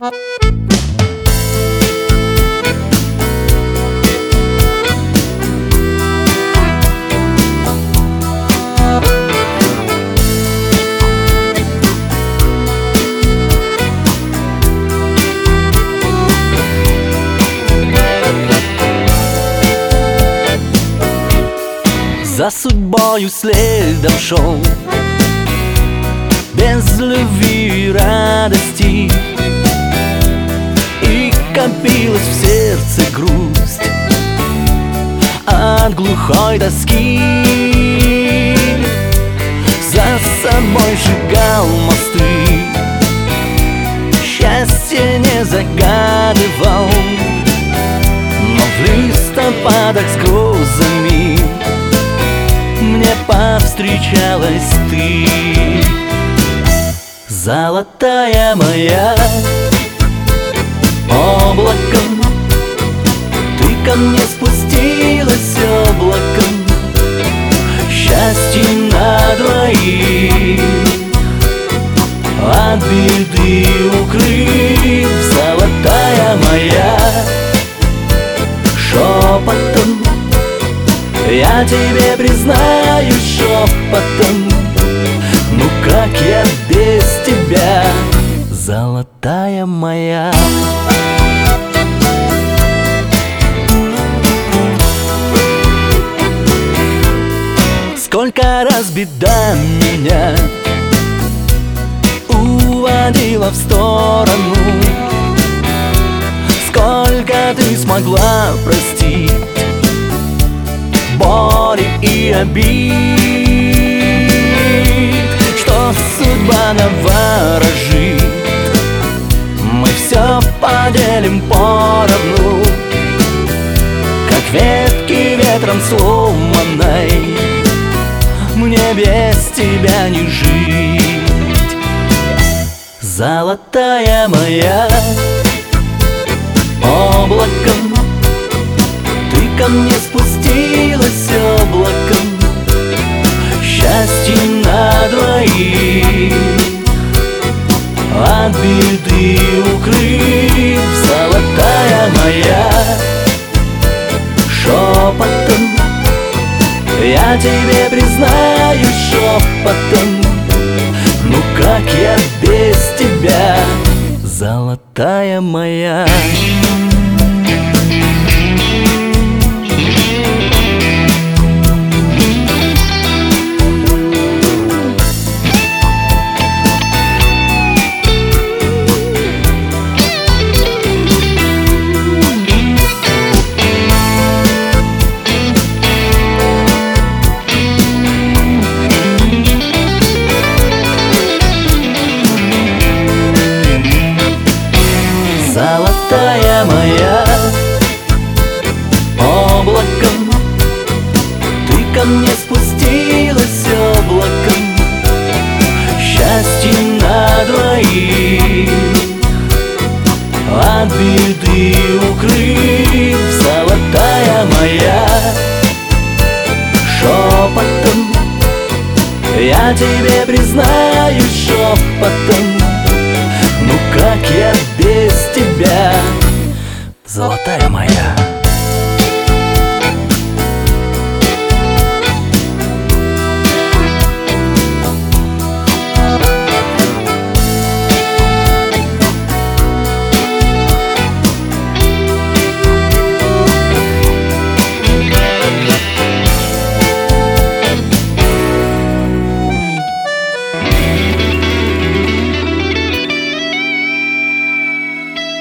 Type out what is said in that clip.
За судьбою следом шел, без любви и радости, и копилась в сердце грусть от глухой тоски. За собой сжигал мосты, счастье не загадывал, но в листопадах с грозами мне повстречалась ты, золотая моя. Облаком ты ко мне спустилась, облаком счастье на двоих, от беды укрыв, золотая моя. Шепотом я тебе признаюсь, шепотом, ну как я без тебя, золотая моя. Сколько раз беда меня уводила в сторону, сколько ты смогла простить боли и обид, что судьба наворожит, мы все поделим поровну, как ветки ветром сломанной, мне без тебя не жить, золотая моя. Облаком ты ко мне спустилась, облаком счастье на двоих, от беды укрыв, золотая моя. Шепотом я тебе признаюсь, шепотом, ну как я без тебя, золотая моя. Золотая моя, облаком ты ко мне спустилась, облаком счастье на двоих, от беды укрыв, золотая моя. Шепотом я тебе признаюсь, шепотом, ну как я без тебя, золотая моя.